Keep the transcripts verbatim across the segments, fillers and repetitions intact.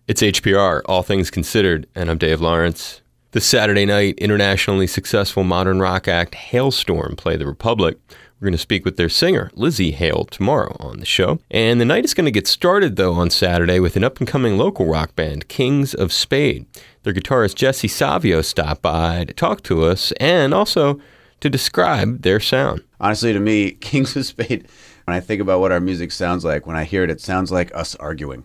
It's H P R, All Things Considered, and I'm Dave Lawrence. This Saturday night, internationally successful modern rock act Halestorm play the Republic. We're going to speak with their singer, Lzzy Hale, tomorrow on the show. And the night is going to get started, though, on Saturday with an up-and-coming local rock band, Kings of Spade. Their guitarist, Jesse Savio, stopped by to talk to us and also to describe their sound. Honestly, to me, Kings of Spade, when I think about what our music sounds like, when I hear it, it sounds like us arguing.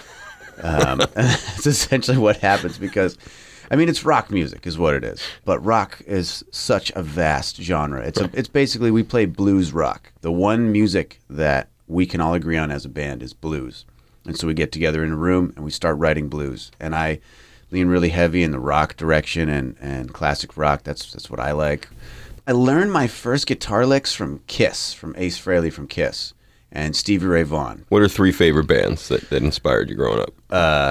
um, it's essentially what happens because, I mean, it's rock music is what it is. But rock is such a vast genre. It's a, it's basically, we play blues rock. The one music that we can all agree on as a band is blues. And so we get together in a room and we start writing blues. And I lean really heavy in the rock direction and, and classic rock. That's that's what I like. I learned my first guitar licks from Kiss, from Ace Frehley from Kiss, and Stevie Ray Vaughan. What are three favorite bands that, that inspired you growing up? Uh,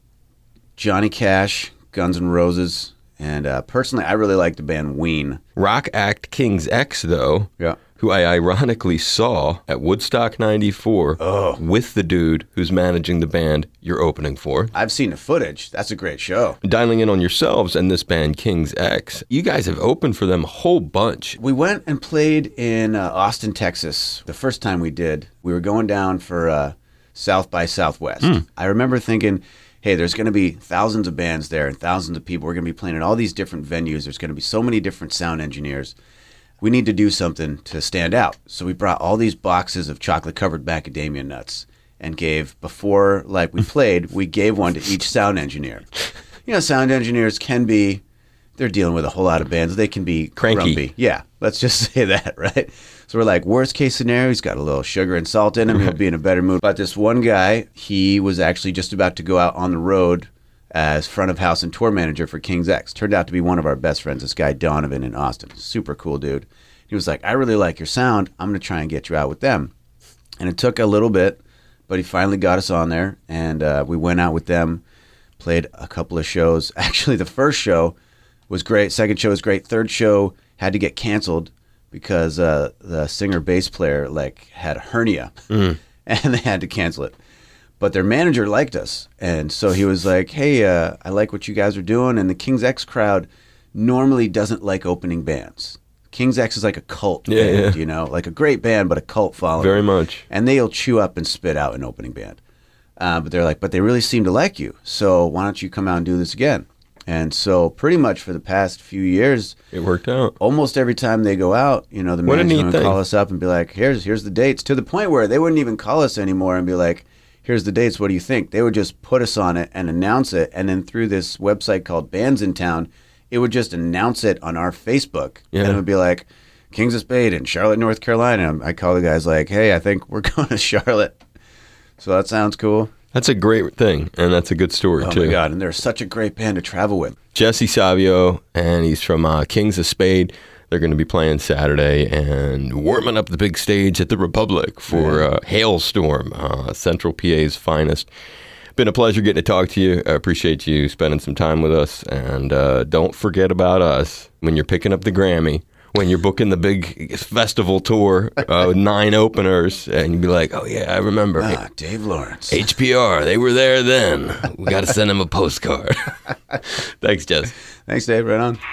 Johnny Cash, Guns N' Roses, and uh, personally, I really like the band Ween. Rock act King's X, though, yeah. who I ironically saw at Woodstock ninety-four oh. with the dude who's managing the band you're opening for. I've seen the footage. That's a great show. Dialing in on yourselves and this band, King's X, you guys have opened for them a whole bunch. We went and played in uh, Austin, Texas. The first time we did, we were going down for uh, South by Southwest. Mm. I remember thinking, hey, there's going to be thousands of bands there and thousands of people. We're going to be playing at all these different venues. There's going to be so many different sound engineers. We need to do something to stand out. So we brought all these boxes of chocolate-covered macadamia nuts and gave, before like we played, we gave one to each sound engineer. You know, sound engineers can be, they're dealing with a whole lot of bands. They can be cranky. Grumpy. Yeah, let's just say that, right? So we're like, worst case scenario, he's got a little sugar and salt in him. He'll be in a better mood. But this one guy, he was actually just about to go out on the road as front of house and tour manager for King's X. Turned out to be one of our best friends, this guy Donovan in Austin. Super cool dude. He was like, I really like your sound. I'm going to try and get you out with them. And it took a little bit, but he finally got us on there. And uh, we went out with them, played a couple of shows. Actually, the first show was great. Second show was great. Third show had to get canceled because uh, the singer bass player like had a hernia mm. and they had to cancel it. But their manager liked us. And so he was like, hey, uh, I like what you guys are doing. And the King's X crowd normally doesn't like opening bands. King's X is like a cult yeah, band, yeah. you know, like a great band, but a cult following. Very much. And they'll chew up and spit out an opening band. Uh, but they're like, but they really seem to like you. So why don't you come out and do this again? And so pretty much for the past few years, it worked out. Almost every time they go out, you know, the manager would call us up and be like, here's here's the dates, to the point where they wouldn't even call us anymore and be like, here's the dates, what do you think? They would just put us on it and announce it. And then through this website called Bands in Town, it would just announce it on our Facebook. Yeah. And it would be like, Kings of Spade in Charlotte, North Carolina. I call the guys like, hey, I think we're going to Charlotte. So that sounds cool. That's a great thing, and that's a good story, oh too. Oh, my God, and they're such a great band to travel with. Jesse Savio, and he's from uh, Kings of Spade. They're going to be playing Saturday and warming up the big stage at the Republic for uh, Halestorm, uh, Central P A's finest. Been a pleasure getting to talk to you. I appreciate you spending some time with us, and uh, don't forget about us when you're picking up the Grammy. When you're booking the big festival tour, uh, nine openers, and you'd be like, oh, yeah, I remember. Ah, Dave Lawrence. H P R, they were there then. We got to send them a postcard. Thanks, Jess. Thanks, Dave. Right on.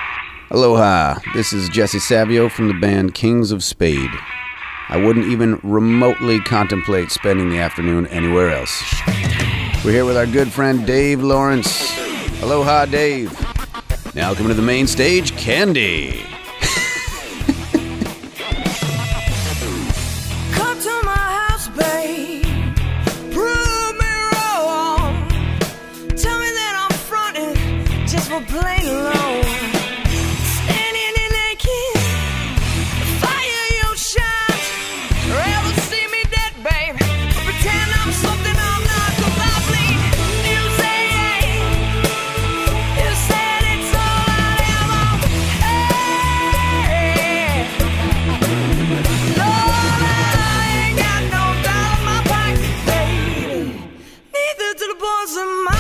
Aloha. This is Jesse Savio from the band Kings of Spade. I wouldn't even remotely contemplate spending the afternoon anywhere else. We're here with our good friend Dave Lawrence. Aloha, Dave. Now coming to the main stage, Candy. Playing alone, standing in naked, fire your shot. Rather see me dead, babe, pretend I'm something I'm not. 'Cause I bleed. You say, you said it's all I ever. Hey, Lord, I ain't got no doubt in my pocket, baby. Neither do the boys of my.